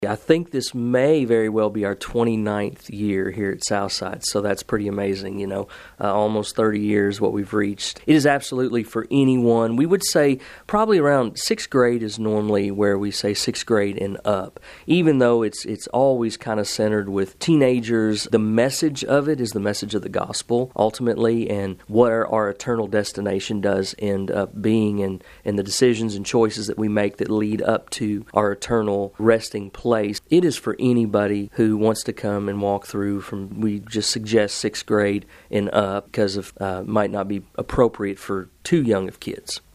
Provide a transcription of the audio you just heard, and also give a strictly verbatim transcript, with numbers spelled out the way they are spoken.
I think this may very well be our twenty-ninth year here at Southside, so that's pretty amazing, you know, uh, almost thirty years what we've reached. It is absolutely for anyone. We would say probably around sixth grade is normally where we say sixth grade and up, even though it's it's always kind of centered with teenagers. The message of it is the message of the gospel, ultimately, and what our, our eternal destination does end up being, and, and the decisions and choices that we make that lead up to our eternal resting place. It is for anybody who wants to come and walk through from, we just suggest sixth grade and up because of uh, might not be appropriate for too young of kids.